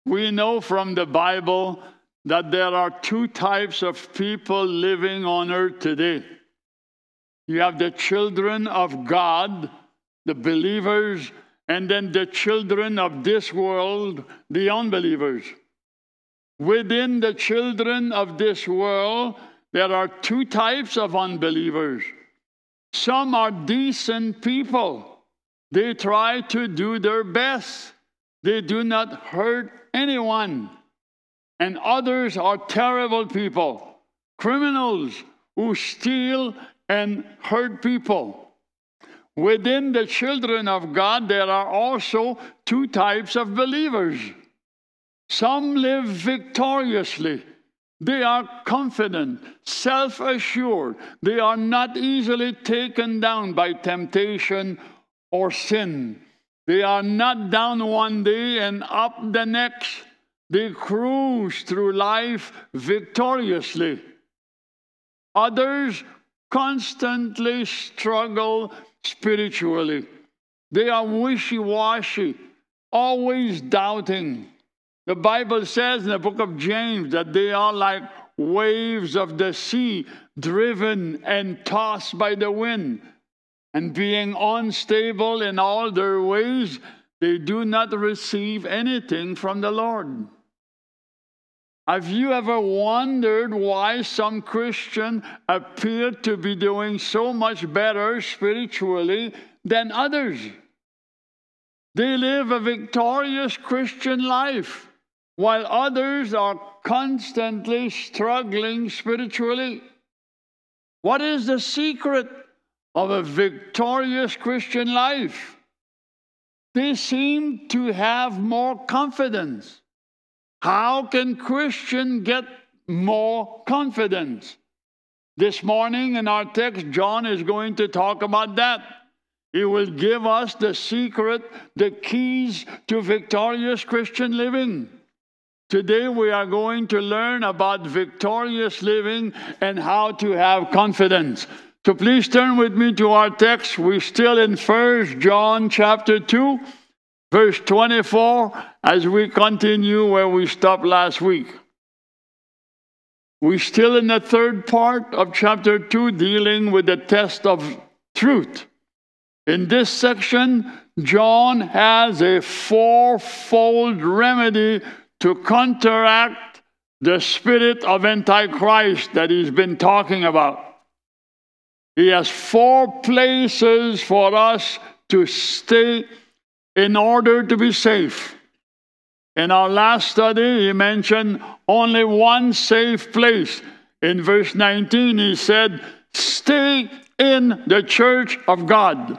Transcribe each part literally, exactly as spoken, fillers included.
We know from the Bible that there are two types of people living on earth today. You have the children of God, the believers, and then the children of this world, the unbelievers. Within the children of this world, there are two types of unbelievers. Some are decent people. They try to do their best. They do not hurt anyone. And others are terrible people, criminals who steal and hurt people. Within the children of God, there are also two types of believers. Some live victoriously. They are confident, self-assured. They are not easily taken down by temptation or sin. They are not down one day and up the next. They cruise through life victoriously. Others constantly struggle spiritually. They are wishy-washy, always doubting. The Bible says in the book of James that they are like waves of the sea, driven and tossed by the wind. And being unstable in all their ways, they do not receive anything from the Lord. Have you ever wondered why some Christians appear to be doing so much better spiritually than others? They live a victorious Christian life, while others are constantly struggling spiritually. What is the secret of a victorious Christian life? They seem to have more confidence. How can Christians get more confidence? This morning in our text, John is going to talk about that. He will give us the secret, the keys to victorious Christian living. Today we are going to learn about victorious living and how to have confidence. So please turn with me to our text. We're still in First John chapter two, verse twenty-four, as we continue where we stopped last week. We're still in the third part of chapter two, dealing with the test of truth. In this section, John has a fourfold remedy to counteract the spirit of Antichrist that he's been talking about. He has four places for us to stay in order to be safe. In our last study, he mentioned only one safe place. In verse nineteen, he said, stay in the church of God,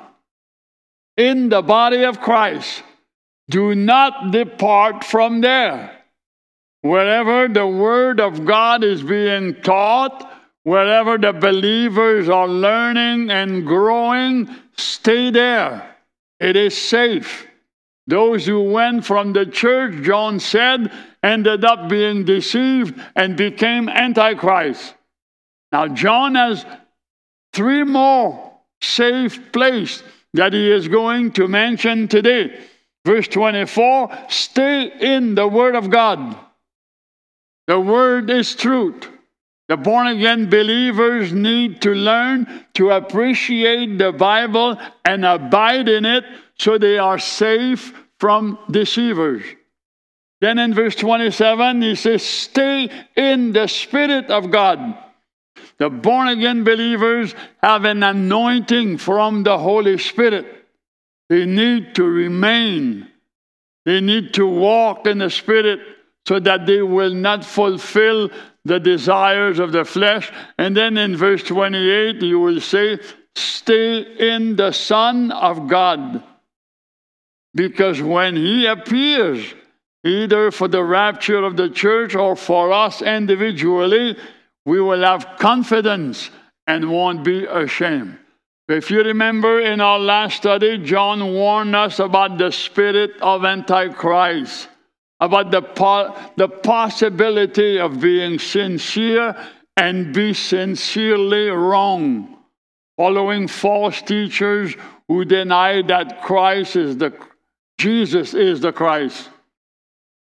in the body of Christ. Do not depart from there. Wherever the word of God is being taught, wherever the believers are learning and growing, stay there. It is safe. Those who went from the church, John said, ended up being deceived and became Antichrist. Now, John has three more safe places that he is going to mention today. Verse twenty-four, stay in the Word of God. The Word is truth. The born-again believers need to learn to appreciate the Bible and abide in it so they are safe from deceivers. Then in verse twenty-seven, he says, stay in the Spirit of God. The born-again believers have an anointing from the Holy Spirit. They need to remain. They need to walk in the Spirit so that they will not fulfill the desires of the flesh. And then in verse twenty-eight, you will say, stay in the Son of God. Because when he appears, either for the rapture of the church or for us individually, we will have confidence and won't be ashamed. If you remember in our last study, John warned us about the spirit of Antichrist, about the, po- the possibility of being sincere and be sincerely wrong, following false teachers who deny that Christ is the Jesus is the Christ.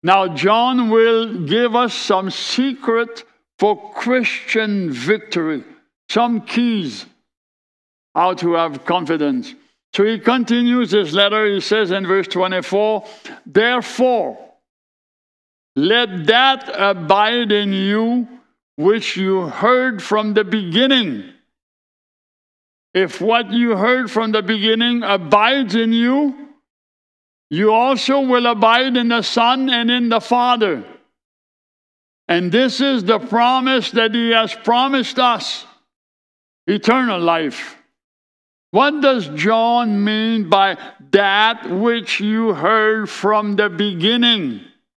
Now, John will give us some secret for Christian victory, some keys how to have confidence. So he continues his letter. He says in verse twenty-four, therefore, let that abide in you which you heard from the beginning. If what you heard from the beginning abides in you, you also will abide in the Son and in the Father. And this is the promise that he has promised us, eternal life. What does John mean by that which you heard from the beginning?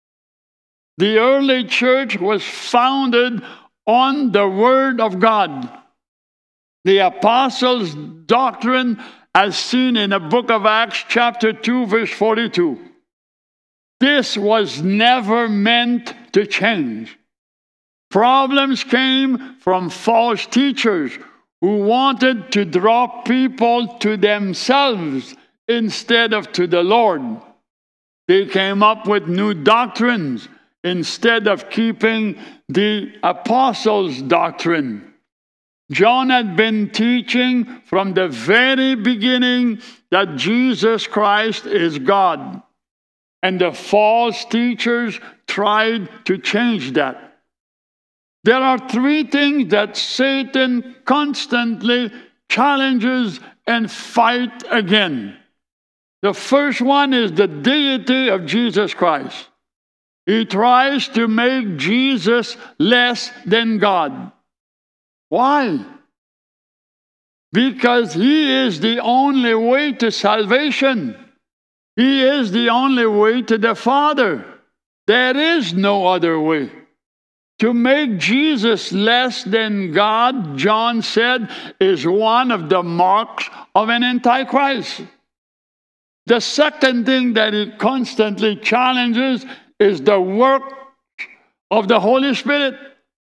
The early church was founded on the Word of God. The apostles' doctrine, as seen in the book of Acts, chapter two, verse forty-two. This was never meant to change. Problems came from false teachers who wanted to draw people to themselves instead of to the Lord. They came up with new doctrines instead of keeping the apostles' doctrine. John had been teaching from the very beginning that Jesus Christ is God. And the false teachers tried to change that. There are three things that Satan constantly challenges and fights against. The first one is the deity of Jesus Christ. He tries to make Jesus less than God. Why? Because he is the only way to salvation. He is the only way to the Father. There is no other way. To make Jesus less than God, John said, is one of the marks of an antichrist. The second thing that he constantly challenges is the work of the Holy Spirit.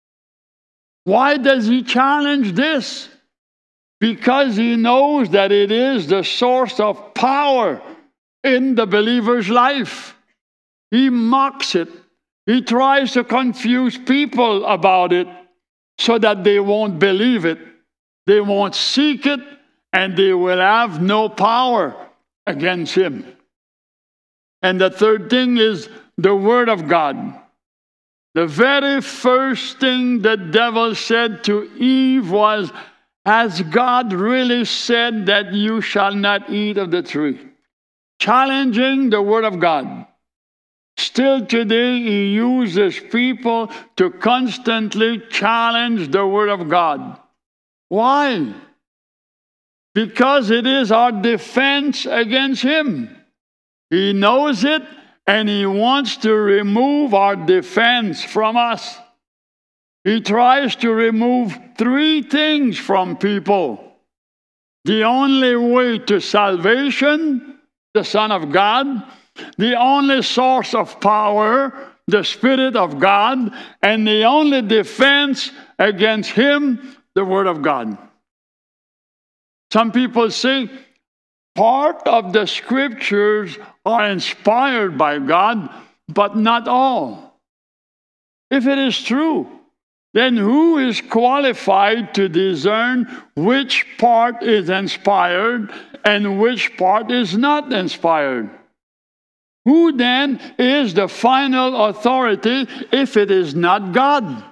Why does he challenge this? Because he knows that it is the source of power in the believer's life. He mocks it. He tries to confuse people about it so that they won't believe it, they won't seek it, and they will have no power against him. And the third thing is the Word of God. The very first thing the devil said to Eve was, has God really said that you shall not eat of the tree? Challenging the Word of God. Still today, he uses people to constantly challenge the Word of God. Why? Because it is our defense against him. He knows it, and he wants to remove our defense from us. He tries to remove three things from people. The only way to salvation, the Son of God. The only source of power, the Spirit of God. And the only defense against him, the Word of God. Some people say part of the Scriptures are inspired by God, but not all. If it is true, then who is qualified to discern which part is inspired and which part is not inspired? Who then is the final authority if it is not God?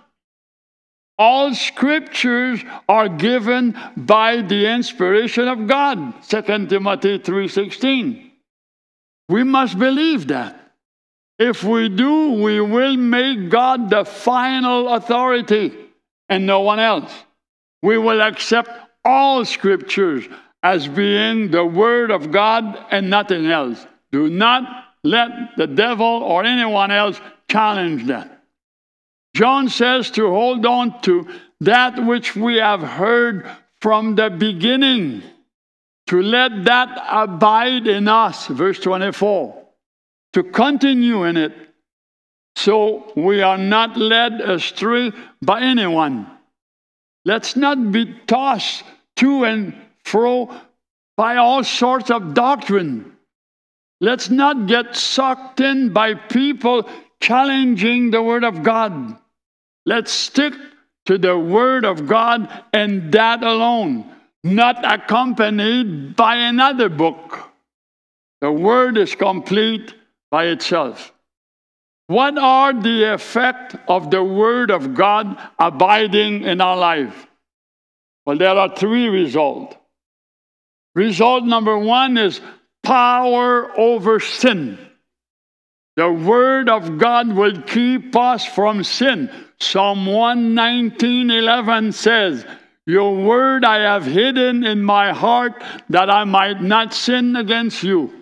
All Scriptures are given by the inspiration of God, Second Timothy three sixteen. We must believe that. If we do, we will make God the final authority and no one else. We will accept all Scriptures as being the Word of God and nothing else. Do not let the devil or anyone else challenge that. John says to hold on to that which we have heard from the beginning, to let that abide in us, verse twenty-four, to continue in it, so we are not led astray by anyone. Let's not be tossed to and fro by all sorts of doctrine. Let's not get sucked in by people challenging the Word of God. Let's stick to the Word of God and that alone, not accompanied by another book. The Word is complete by itself. What are the effects of the Word of God abiding in our life? Well, there are three results. Result number one is power over sin. The Word of God will keep us from sin. Psalm one nineteen eleven says, "Your word I have hidden in my heart that I might not sin against you."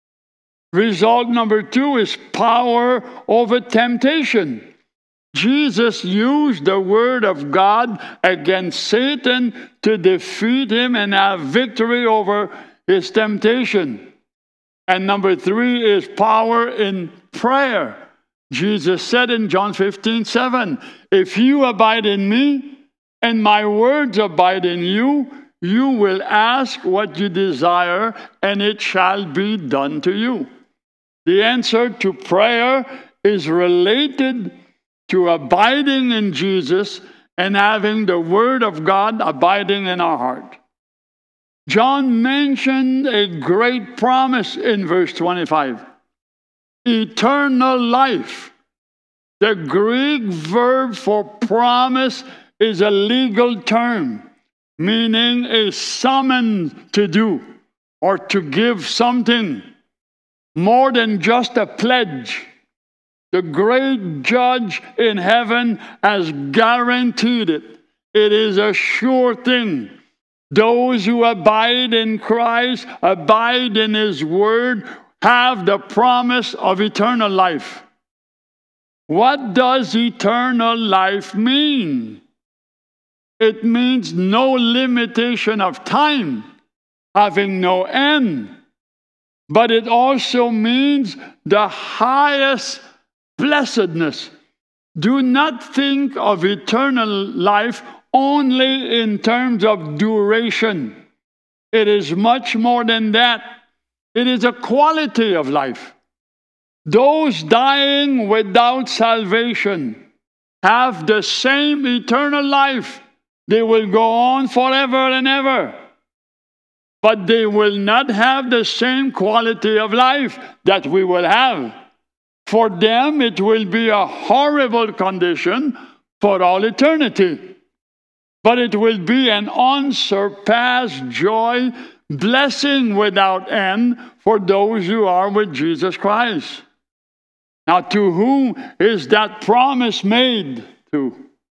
Result number two is power over temptation. Jesus used the Word of God against Satan to defeat him and have victory over his temptation. And number three is power in prayer. Jesus said in John fifteen seven, "If you abide in me and my words abide in you, you will ask what you desire and it shall be done to you." The answer to prayer is related to abiding in Jesus and having the Word of God abiding in our heart. John mentioned a great promise in verse twenty-five. Eternal life. The Greek verb for promise is a legal term, meaning a summons to do or to give something, more than just a pledge. The great judge in heaven has guaranteed it. It is a sure thing. Those who abide in Christ, abide in His Word, have the promise of eternal life. What does eternal life mean? It means no limitation of time, having no end. But it also means the highest blessedness. Do not think of eternal life only in terms of duration. It is much more than that. It is a quality of life. Those dying without salvation have the same eternal life. They will go on forever and ever. But they will not have the same quality of life that we will have. For them, it will be a horrible condition for all eternity. But it will be an unsurpassed joy, blessing without end for those who are with Jesus Christ. Now, to whom is that promise made to?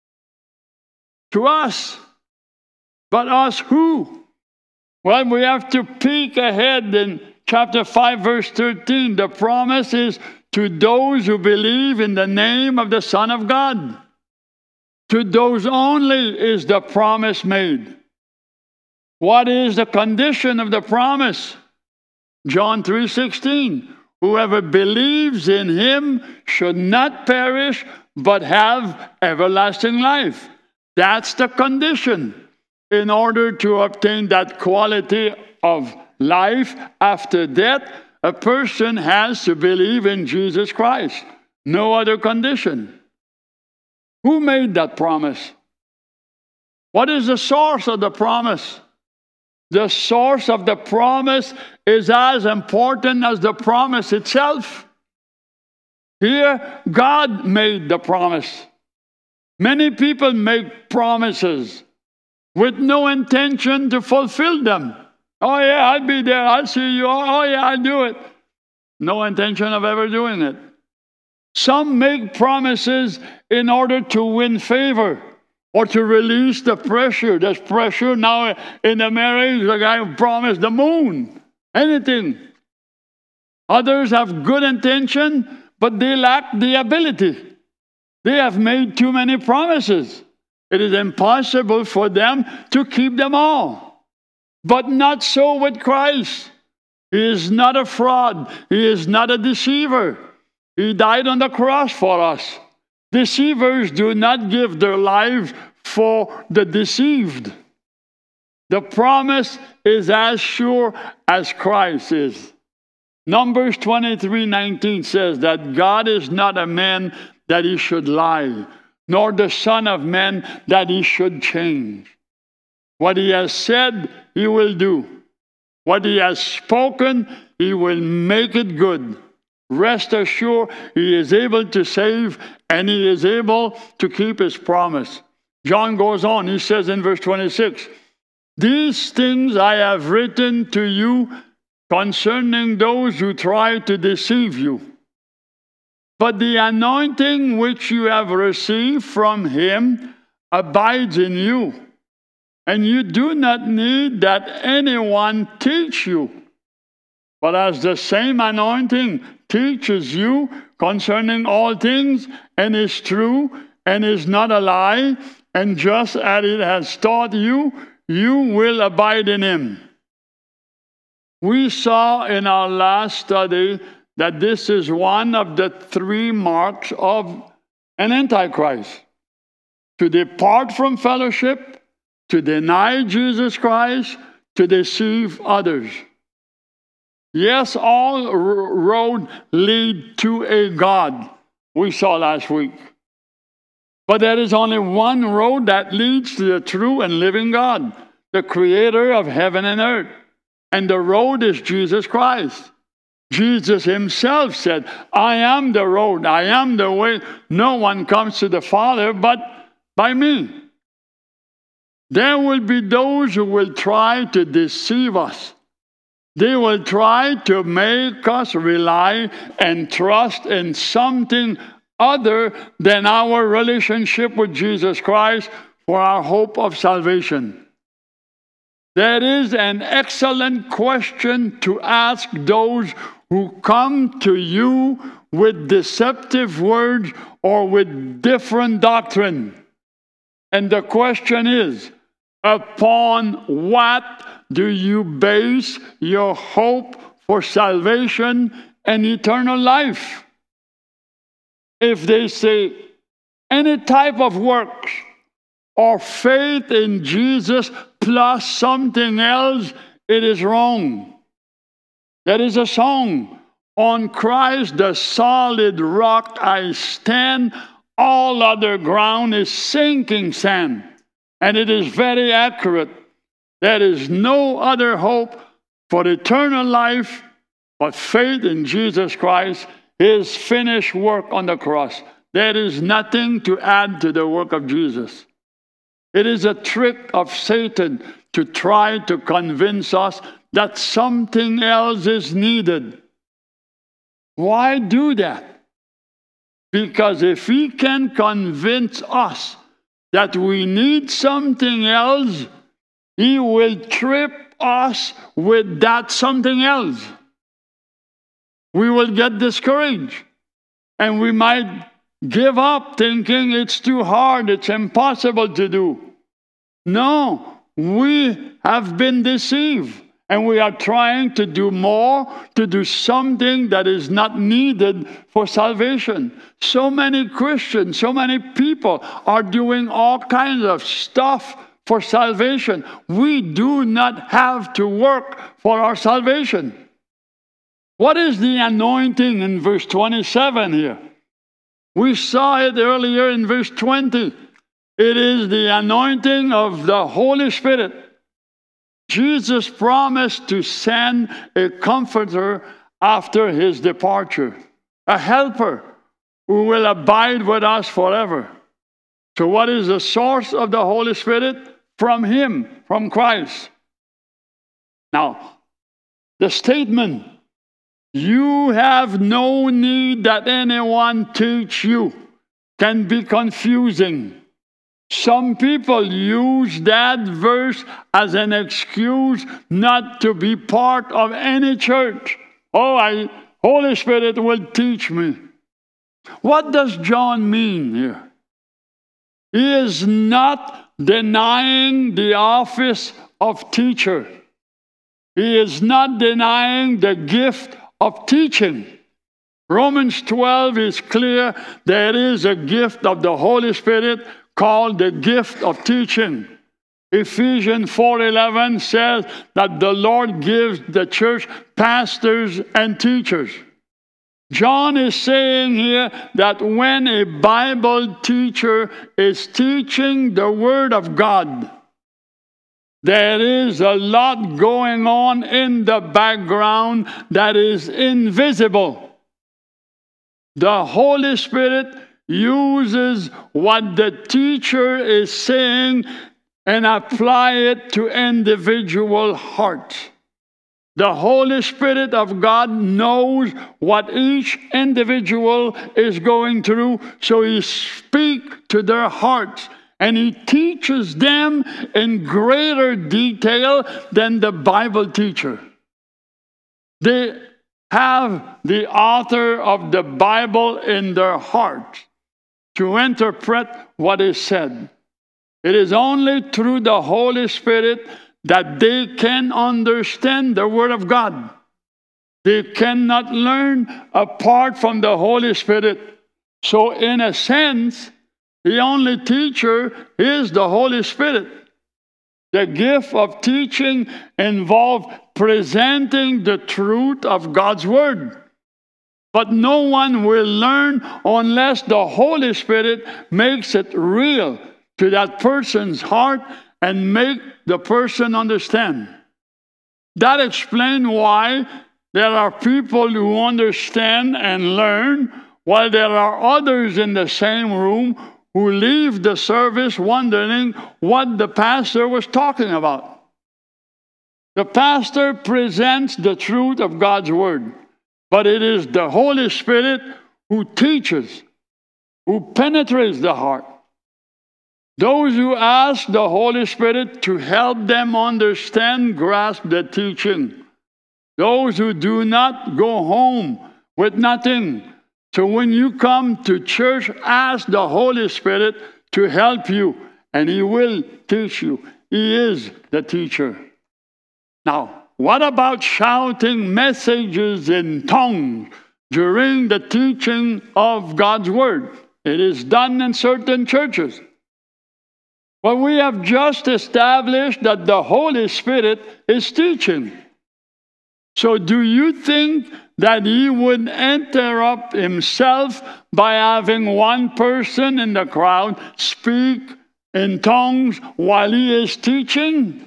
To us. But us who? Well, we have to peek ahead in chapter five, verse thirteen. The promise is to those who believe in the name of the Son of God. To those only is the promise made. What is the condition of the promise? John three sixteen. Whoever believes in Him should not perish, but have everlasting life. That's the condition. In order to obtain that quality of life after death, a person has to believe in Jesus Christ. No other condition. Who made that promise? What is the source of the promise? The source of the promise is as important as the promise itself. Here, God made the promise. Many people make promises with no intention to fulfill them. Oh yeah, I'll be there, I'll see you. Oh yeah, I'll do it. No intention of ever doing it. Some make promises in order to win favor or to release the pressure. There's pressure now in the marriage. The guy promised the moon, anything. Others have good intention, but they lack the ability. They have made too many promises. It is impossible for them to keep them all. But not so with Christ. He is not a fraud. He is not a deceiver. He died on the cross for us. Deceivers do not give their life for the deceived. The promise is as sure as Christ is. Numbers twenty-three nineteen says that God is not a man that he should lie, nor the Son of Man that he should change. What he has said, he will do. What he has spoken, he will make it good. Rest assured, he is able to save, and he is able to keep his promise. John goes on, he says in verse twenty-six, "These things I have written to you concerning those who try to deceive you. But the anointing which you have received from him abides in you, and you do not need that anyone teach you. But as the same anointing teaches you concerning all things, and is true, and is not a lie, and just as it has taught you, you will abide in him." We saw in our last study that this is one of the three marks of an antichrist: to depart from fellowship, to deny Jesus Christ, to deceive others. Yes, all roads lead to a God, we saw last week. But there is only one road that leads to the true and living God, the creator of heaven and earth. And the road is Jesus Christ. Jesus himself said, "I am the road, I am the way. No one comes to the Father but by me." There will be those who will try to deceive us. They will try to make us rely and trust in something other than our relationship with Jesus Christ for our hope of salvation. That is an excellent question to ask those who come to you with deceptive words or with different doctrine. And the question is, upon what do you base your hope for salvation and eternal life? If they say any type of works or faith in Jesus plus something else, it is wrong. There is a song, "On Christ the solid rock I stand, all other ground is sinking sand." And it is very accurate. There is no other hope for eternal life but faith in Jesus Christ, his finished work on the cross. There is nothing to add to the work of Jesus. It is a trick of Satan to try to convince us that something else is needed. Why do that? Because if he can convince us that we need something else, he will trip us with that something else. We will get discouraged, and we might give up thinking it's too hard, it's impossible to do. No, we have been deceived, and we are trying to do more, to do something that is not needed for salvation. So many Christians, so many people are doing all kinds of stuff for salvation. We do not have to work for our salvation. What is the anointing in verse twenty-seven here? We saw it earlier in verse twenty. It is the anointing of the Holy Spirit. Jesus promised to send a comforter after his departure, a helper who will abide with us forever. So what is the source of the Holy Spirit? From him, from Christ. Now, the statement, "You have no need that anyone teach you," can be confusing. Some people use that verse as an excuse not to be part of any church. Oh, I, Holy Spirit will teach me. What does John mean here? He is not denying the office of teacher. He is not denying the gift of teaching. Romans twelve is clear. There is a gift of the Holy Spirit called the gift of teaching. Ephesians four eleven says that the Lord gives the church pastors and teachers. John is saying here that when a Bible teacher is teaching the Word of God, there is a lot going on in the background that is invisible. The Holy Spirit uses what the teacher is saying and apply it to individual hearts. The Holy Spirit of God knows what each individual is going through, so He speaks to their hearts, and He teaches them in greater detail than the Bible teacher. They have the author of the Bible in their heart to interpret what is said. It is only through the Holy Spirit that they can understand the Word of God. They cannot learn apart from the Holy Spirit. So in a sense, the only teacher is the Holy Spirit. The gift of teaching involves presenting the truth of God's Word. But no one will learn unless the Holy Spirit makes it real to that person's heart and make the person understand. That explains why there are people who understand and learn, while there are others in the same room who leave the service wondering what the pastor was talking about. The pastor presents the truth of God's Word, but it is the Holy Spirit who teaches, who penetrates the heart. Those who ask the Holy Spirit to help them understand grasp the teaching. Those who do not go home with nothing. So when you come to church, ask the Holy Spirit to help you, and He will teach you. He is the teacher. Now, what about shouting messages in tongues during the teaching of God's Word? It is done in certain churches. But we have just established that the Holy Spirit is teaching. So do you think that He would interrupt Himself by having one person in the crowd speak in tongues while He is teaching?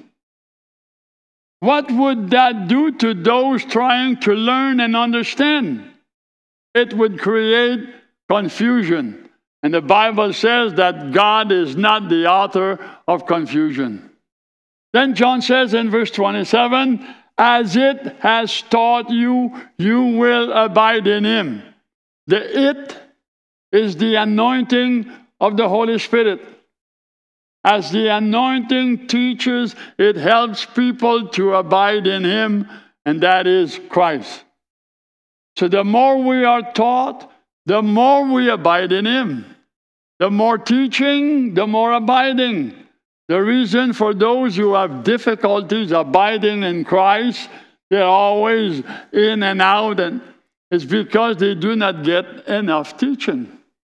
What would that do to those trying to learn and understand? It would create confusion. And the Bible says that God is not the author of confusion. Then John says in verse twenty-seven, as it has taught you, you will abide in Him. The it is the anointing of the Holy Spirit. As the anointing teaches, it helps people to abide in Him, and that is Christ. So the more we are taught, the more we abide in Him. The more teaching, the more abiding. The reason for those who have difficulties abiding in Christ, they're always in and out, and it's because they do not get enough teaching.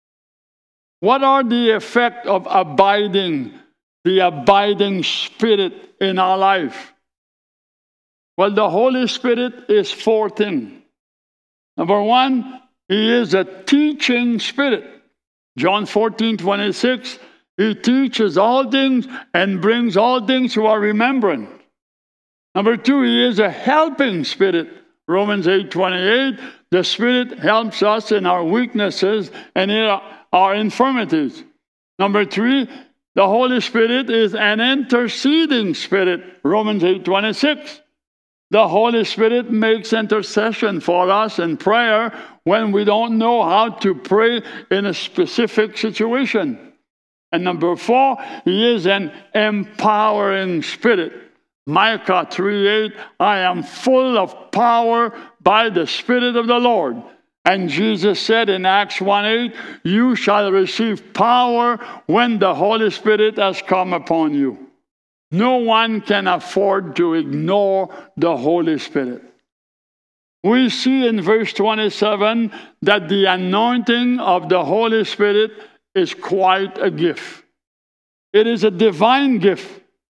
What are the effects of abiding, the abiding Spirit in our life? Well, the Holy Spirit is four things. Number one, He is a teaching Spirit. John fourteen twenty-six, He teaches all things and brings all things to our remembrance. Number two, He is a helping Spirit. Romans eight twenty-eight, the Spirit helps us in our weaknesses and in our infirmities. Number three, the Holy Spirit is an interceding Spirit. Romans eight twenty-six. The Holy Spirit makes intercession for us in prayer when we don't know how to pray in a specific situation. And number four, He is an empowering Spirit. Micah three eight, I am full of power by the Spirit of the Lord. And Jesus said in Acts one eight, you shall receive power when the Holy Spirit has come upon you. No one can afford to ignore the Holy Spirit. We see in verse twenty-seven that the anointing of the Holy Spirit is quite a gift. It is a divine gift.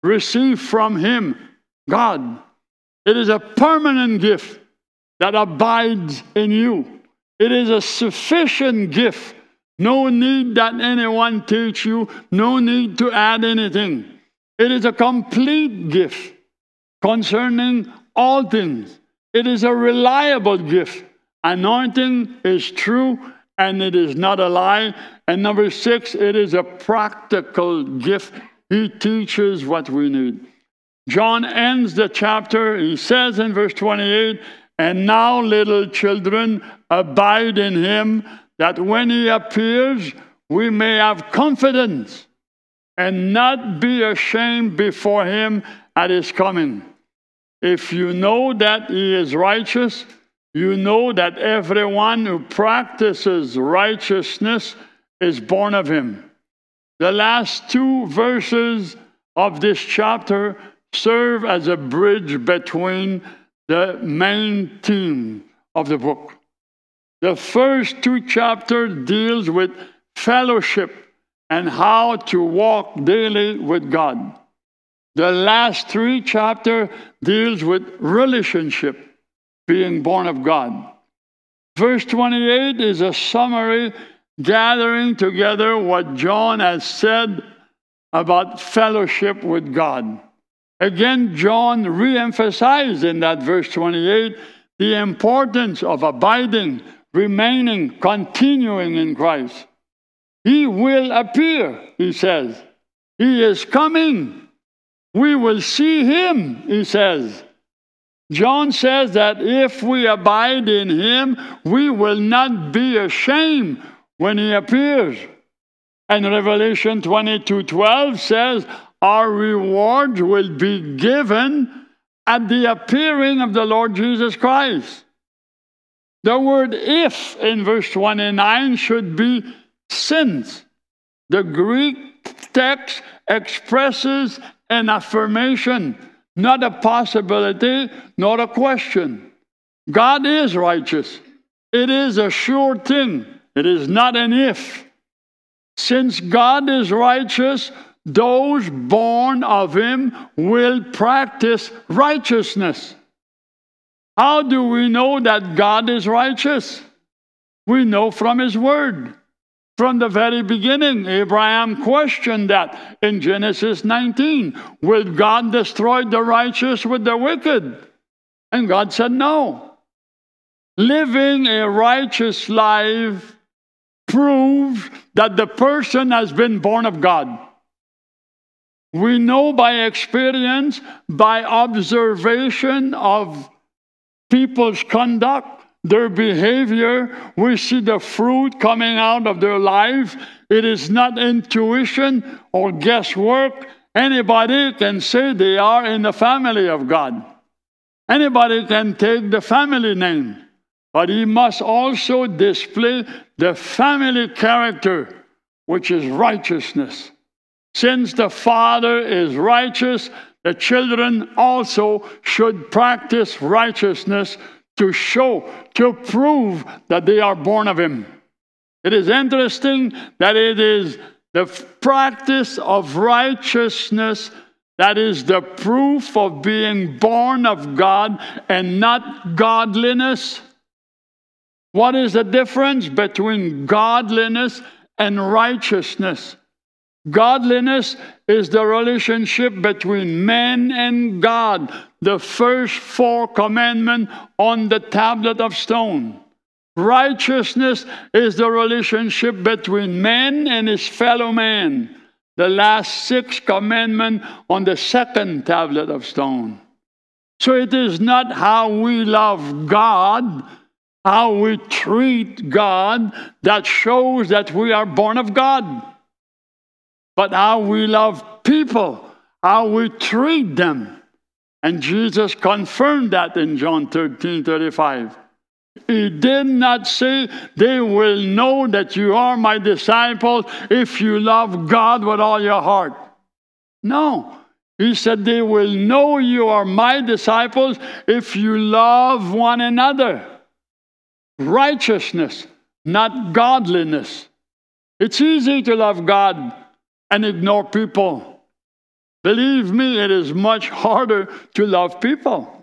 received from him, God. It is a permanent gift that abides in you. It is a sufficient gift. No need that anyone teach you. No need to add anything. It is a complete gift concerning all things. It is a reliable gift. Anointing is true and it is not a lie. And number six, it is a practical gift. He teaches what we need. John ends the chapter. He says in verse twenty-eight, and now, little children, abide in him, that when he appears, we may have confidence and not be ashamed before him at his coming. If you know that he is righteous, you know that everyone who practices righteousness is born of him. The last two verses of this chapter serve as a bridge between the main theme of the book. The first two chapters deals with fellowship and how to walk daily with God. The last three chapters deals with relationship, being born of God. Verse twenty-eight is a summary gathering together what John has said about fellowship with God. Again, John re-emphasized in that verse twenty-eight the importance of abiding, remaining, continuing in Christ. He will appear, he says. He is coming. We will see him, he says. John says that if we abide in him, we will not be ashamed when he appears. And Revelation twenty-two twelve says, our rewards will be given at the appearing of the Lord Jesus Christ. The word if in verse twenty-nine should be since. The Greek text expresses an affirmation, not a possibility, not a question. God is righteous. It is a sure thing. It is not an if. Since God is righteous, those born of him will practice righteousness. How do we know that God is righteous? We know from his word. From the very beginning, Abraham questioned that in Genesis nineteen. Will God destroy the righteous with the wicked? And God said no. Living a righteous life proves that the person has been born of God. We know by experience, by observation of people's conduct, their behavior, we see the fruit coming out of their life. It is not intuition or guesswork. Anybody can say they are in the family of God. Anybody can take the family name. But he must also display the family character, which is righteousness. Since the father is righteous, the children also should practice righteousness to show, to prove that they are born of him. It is interesting that it is the practice of righteousness that is the proof of being born of God and not godliness. What is the difference between godliness and righteousness? Godliness is the relationship between man and God, the first four commandments on the tablet of stone. Righteousness is the relationship between man and his fellow man, the last six commandments on the second tablet of stone. So it is not how we love God, how we treat God, that shows that we are born of God. But how we love people, how we treat them. And Jesus confirmed that in John thirteen thirty-five. He did not say, they will know that you are my disciples if you love God with all your heart. No. He said, they will know you are my disciples if you love one another. Righteousness, not godliness. It's easy to love God and ignore people. Believe me, it is much harder to love people.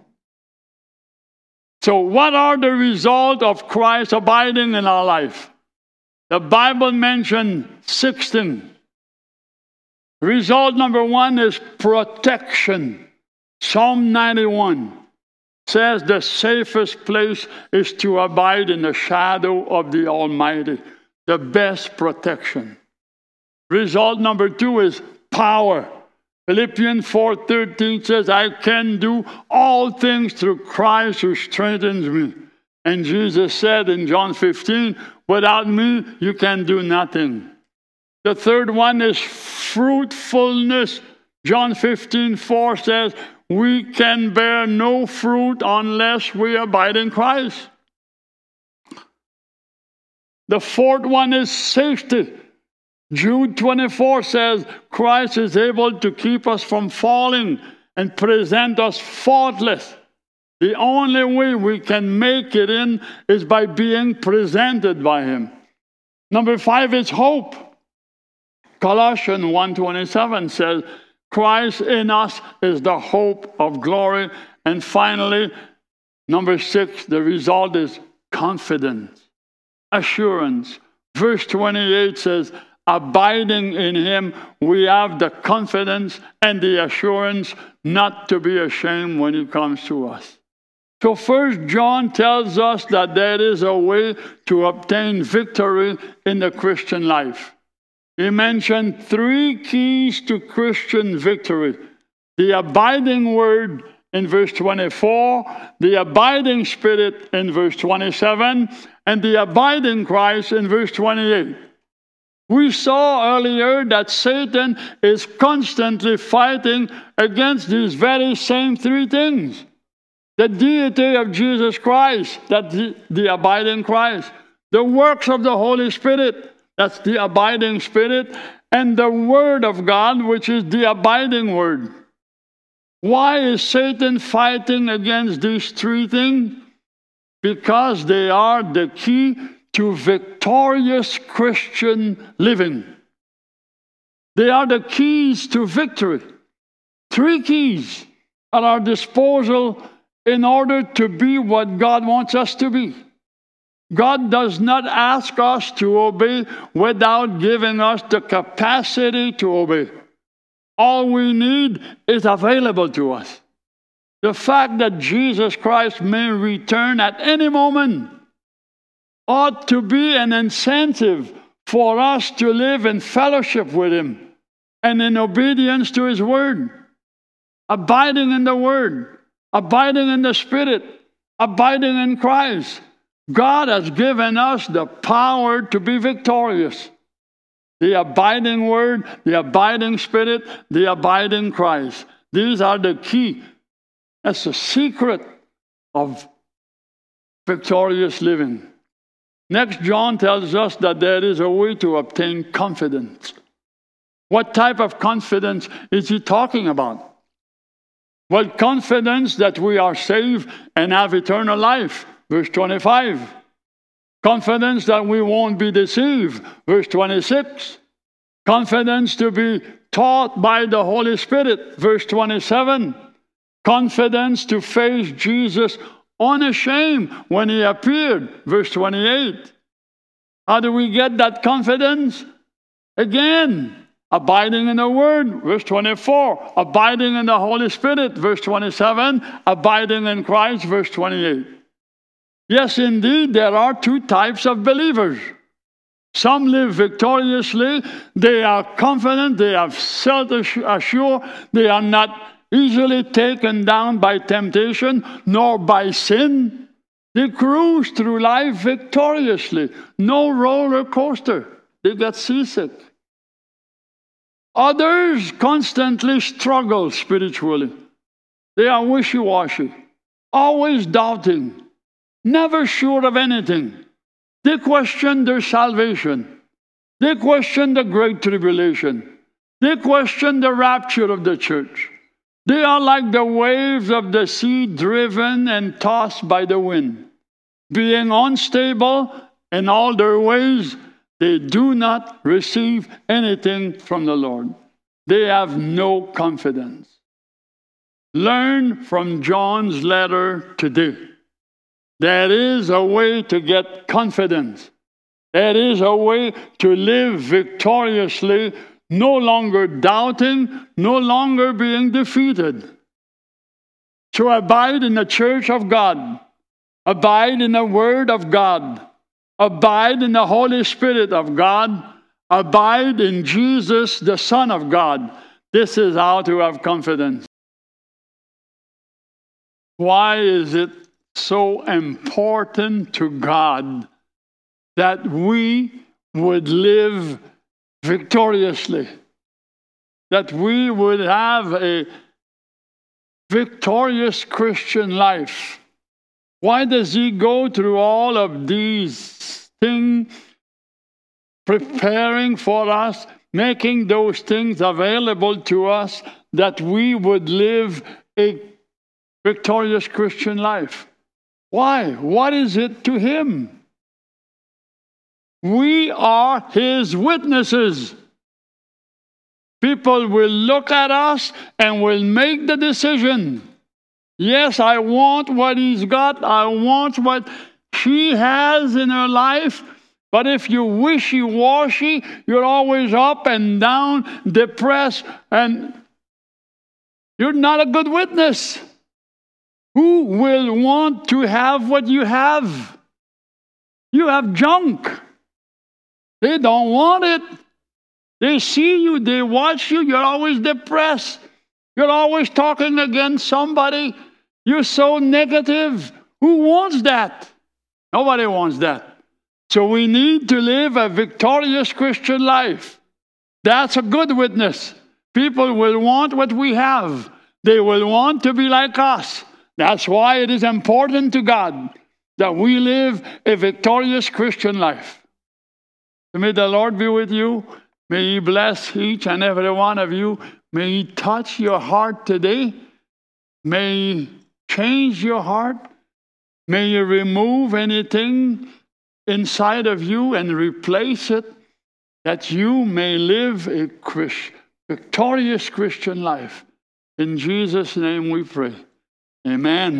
So what are the results of Christ abiding in our life? The Bible mentioned sixteen. Result number one is protection. Psalm ninety-one says the safest place is to abide in the shadow of the Almighty. The best protection. Result number two is power. Philippians four thirteen says, I can do all things through Christ who strengthens me. And Jesus said in John fifteen, without me, you can do nothing. The third one is fruitfulness. John fifteen four says, we can bear no fruit unless we abide in Christ. The fourth one is safety. Jude twenty-four says, Christ is able to keep us from falling and present us faultless. The only way we can make it in is by being presented by him. Number five is hope. Colossians one twenty-seven says, Christ in us is the hope of glory. And finally, number six, the result is confidence, assurance. Verse twenty-eight says, abiding in him, we have the confidence and the assurance not to be ashamed when he comes to us. So First John tells us that there is a way to obtain victory in the Christian life. He mentioned three keys to Christian victory. The abiding word in verse twenty-four, the abiding spirit in verse twenty-seven, and the abiding Christ in verse twenty-eight. We saw earlier that Satan is constantly fighting against these very same three things. The deity of Jesus Christ, that's the, the abiding Christ. The works of the Holy Spirit, that's the abiding Spirit. And the Word of God, which is the abiding Word. Why is Satan fighting against these three things? Because they are the key to victorious Christian living. They are the keys to victory. Three keys at our disposal in order to be what God wants us to be. God does not ask us to obey without giving us the capacity to obey. All we need is available to us. The fact that Jesus Christ may return at any moment ought to be an incentive for us to live in fellowship with him and in obedience to his word. Abiding in the word, abiding in the Spirit, abiding in Christ. God has given us the power to be victorious. The abiding word, the abiding Spirit, the abiding Christ. These are the key. That's the secret of victorious living. Next, John tells us that there is a way to obtain confidence. What type of confidence is he talking about? Well, confidence that we are saved and have eternal life, verse twenty-five. Confidence that we won't be deceived, verse twenty-six. Confidence to be taught by the Holy Spirit, verse twenty-seven. Confidence to face Jesus unashamed when he appeared, verse twenty-eight. How do we get that confidence? Again, abiding in the Word, verse twenty-four. Abiding in the Holy Spirit, verse twenty-seven. Abiding in Christ, verse twenty-eight. Yes, indeed, there are two types of believers. Some live victoriously. They are confident. They have self-assured. They are not easily taken down by temptation nor by sin. They cruise through life victoriously. No roller coaster. They get seasick. Others constantly struggle spiritually. They are wishy-washy, always doubting, never sure of anything. They question their salvation. They question the great tribulation. They question the rapture of the church. They are like the waves of the sea, driven and tossed by the wind. Being unstable in all their ways, they do not receive anything from the Lord. they have no confidence. Learn from John's letter today. There is a way to get confidence. There is a way to live victoriously, no longer doubting, no longer being defeated. To abide in the church of God, abide in the Word of God, abide in the Holy Spirit of God, abide in Jesus, the Son of God. This is how to have confidence. Why is it so important to God that we would live victoriously? That we would have a victorious Christian life? Why does he go through all of these things, preparing for us, making those things available to us, that we would live a victorious Christian life? Why? What is it to him? We are his witnesses. People will look at us and will make the decision. Yes, I want what he's got. I want what she has in her life. But if you're wishy-washy, you're always up and down, depressed, and you're not a good witness. Who will want to have what you have? You have junk. They don't want it. They see you, they watch you, you're always depressed. You're always talking against somebody. You're so negative. Who wants that? Nobody wants that. So we need to live a victorious Christian life. That's a good witness. People will want what we have. They will want to be like us. That's why it is important to God that we live a victorious Christian life. So may the Lord be with you. May he bless each and every one of you. May he touch your heart today. May he change your heart. May you remove anything inside of you and replace it, that you may live a Christ, victorious Christian life. In Jesus' name we pray. Amen.